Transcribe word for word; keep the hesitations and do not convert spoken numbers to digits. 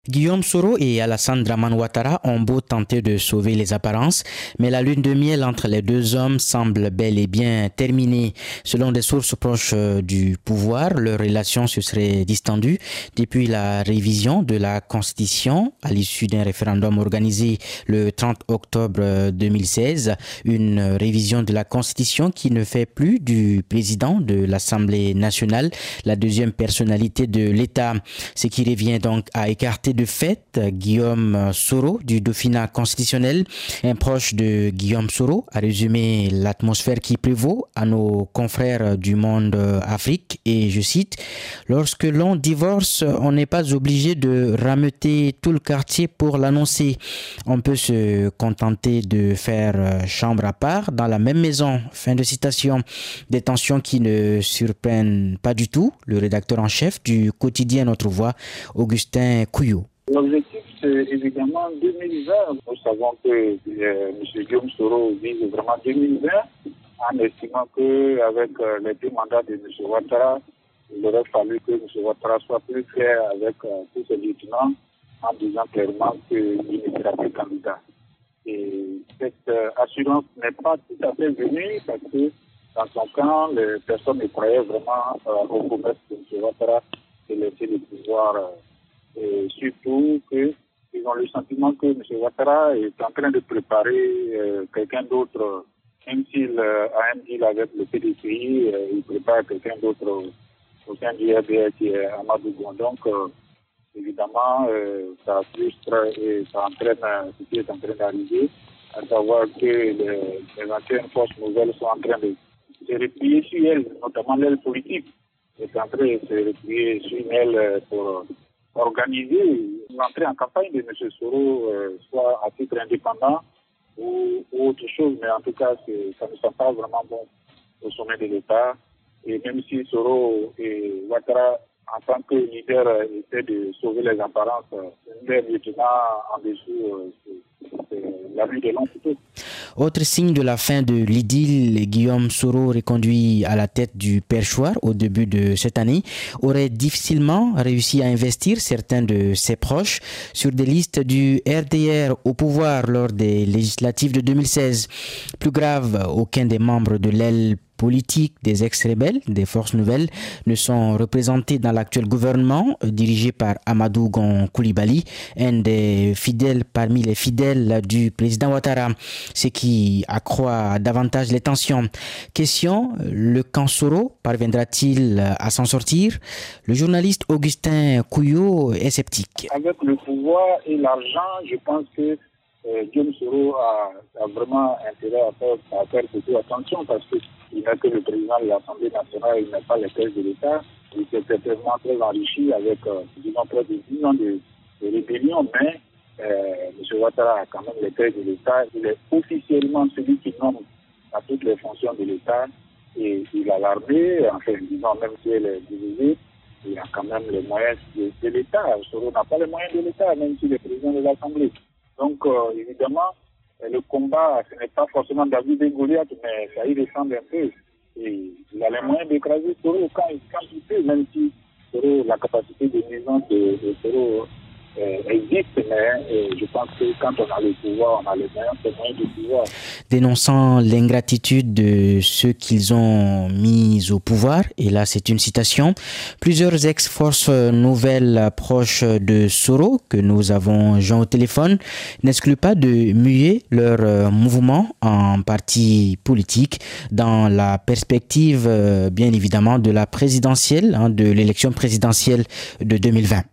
Guillaume Soro et Alassane Dramane Ouattara ont beau tenter de sauver les apparences, mais la lune de miel entre les deux hommes semble bel et bien terminée. Selon des sources proches du pouvoir, leur relation se serait distendue depuis la révision de la Constitution à l'issue d'un référendum organisé le trente octobre deux mille seize. Une révision de la Constitution qui ne fait plus du président de l'Assemblée nationale la deuxième personnalité de l'État, ce qui revient donc à écarter de fait Guillaume Soro du Dauphinat constitutionnel. Un proche de Guillaume Soro a résumé l'atmosphère qui prévaut à nos confrères du Monde Afrique et je cite: lorsque l'on divorce, on n'est pas obligé de rameuter tout le quartier pour l'annoncer. On peut se contenter de faire chambre à part dans la même maison. Fin de citation. Des tensions qui ne surprennent pas du tout le rédacteur en chef du quotidien Notre Voix, Augustin Couillot. L'objectif, c'est évidemment deux mille vingt. Nous savons que euh, M. Guillaume Soro vise vraiment deux mille vingt en estimant qu'avec euh, les deux mandats de M. Ouattara, il aurait fallu que M. Ouattara soit plus clair avec euh, tous ses lieutenants en disant clairement qu'il ne sera pas candidat. Et cette euh, assurance n'est pas tout à fait venue parce que dans son camp, les personnes ne croyaient vraiment euh, aux promesses de M. Ouattara de laisser le pouvoir. Euh, Et surtout qu'ils ont le sentiment que M. Ouattara est en train de préparer euh, quelqu'un d'autre, même s'il euh, a un deal avec le P D C I, euh, il prépare quelqu'un d'autre au sein du R D R qui est Amadou Gon. Donc, euh, évidemment, euh, ça frustre et ça entraîne ce qui est en train d'arriver, à savoir que les, les anciennes forces nouvelles sont en train de se replier sur elles, notamment l'aile politique, est en train de se replier sur elle pour organiser l'entrée en campagne de M. Soro, euh, soit à titre indépendant ou, ou autre chose, mais en tout cas, ça ne sent pas vraiment bon au sommet de l'État. Et même si Soro et Ouattara, en tant que leader, euh, essaient de sauver les apparences, euh, les lieutenants en dessous, euh, c'est la nuit de l'an plutôt. Autre signe de la fin de l'idylle, Guillaume Soro, reconduit à la tête du perchoir au début de cette année, aurait difficilement réussi à investir certains de ses proches sur des listes du R D R au pouvoir lors des législatives de deux mille seize. Plus grave, aucun des membres de l'aile politiques des ex-rebelles, des forces nouvelles, ne sont représentés dans l'actuel gouvernement dirigé par Amadou Gon Coulibaly, un des fidèles parmi les fidèles du président Ouattara, ce qui accroît davantage les tensions. Question, le camp Soro parviendra-t-il à s'en sortir? Le journaliste Augustin Couillot est sceptique. Avec le pouvoir et l'argent, je pense que euh, Guillaume Soro a, a vraiment intérêt à faire, à faire beaucoup attention parce que il n'est que le président de l'Assemblée nationale, il n'a pas les caisses de l'État. Il s'est certainement très enrichi avec, euh, disons, près de dix ans de, de rébellion, mais euh, M. Ouattara a quand même les caisses de l'État. Il est officiellement celui qui nomme à toutes les fonctions de l'État et il a l'armée, enfin, disons, même si elle est divisée, il a quand même les moyens de, de l'État. Soro n'a pas les moyens de l'État, même s'il est président de l'Assemblée. Donc, euh, évidemment, le combat, ce n'est pas forcément David et Goliath, mais ça y ressemble un peu. Et il a les moyens d'écraser Soro quand, quand il peut, même si Soro, la capacité de nuisance de, de Soro euh, existe, mais euh, je pense que quand on a le pouvoir, on a les moyens, les moyens du pouvoir. Dénonçant l'ingratitude de ceux qu'ils ont mis au pouvoir, et là c'est une citation, plusieurs ex-forces nouvelles proches de Soro que nous avons joint au téléphone n'excluent pas de muer leur mouvement en parti politique dans la perspective bien évidemment de la présidentielle, hein, de l'élection présidentielle de deux mille vingt.